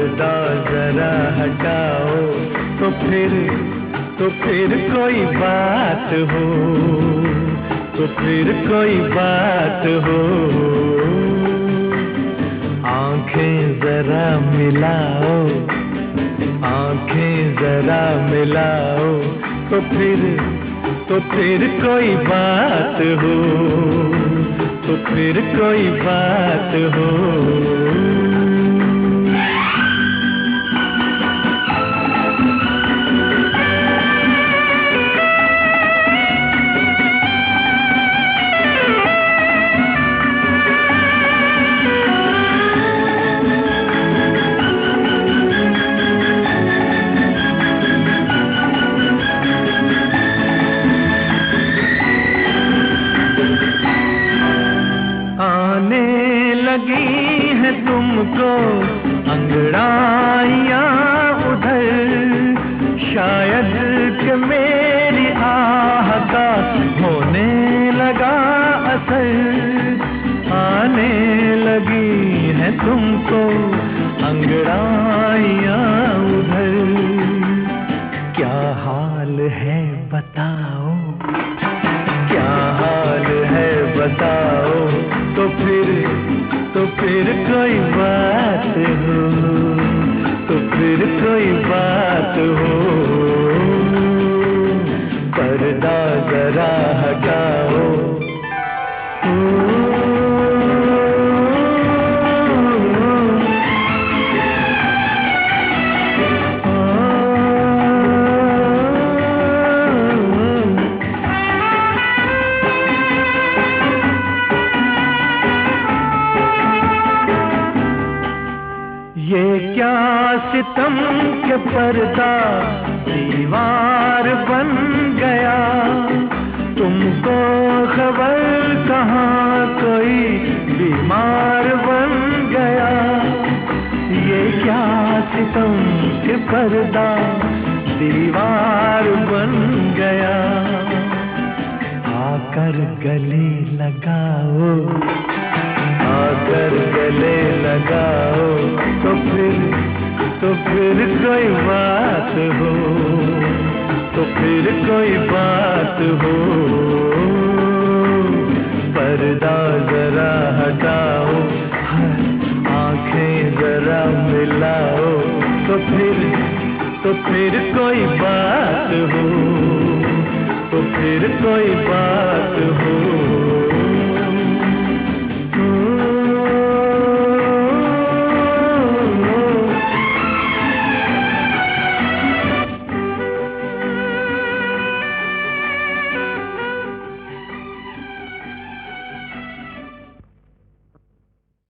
पर्दा जरा हटाओ तो फिर कोई बात हो, तो फिर कोई बात हो। आंखें जरा मिलाओ, आंखें जरा मिलाओ, तो फिर कोई बात हो, तो फिर कोई बात हो। लगी है तुमको अंगड़ाइयाँ उधर, शायद कि मेरी आह का होने लगा असर। आने लगी है तुमको अंगड़ाइयाँ उधर, क्या हाल है बताओ, क्या हाल है बताओ, तो फिर कोई बात हो, तो फिर कोई बात हो। पर्दा जरा हटाओ, ये क्या सितम के पर्दा दीवार बन गया, तुमको खबर कहाँ कोई बीमार बन गया। ये क्या सितम के पर्दा दीवार बन गया, आकर गले लगाओ, आकर गले लगाओ, तो फिर कोई बात हो, तो फिर कोई बात हो। पर्दा जरा हटाओ, आंखें जरा मिलाओ, तो फिर कोई बात हो, तो फिर कोई बात हो।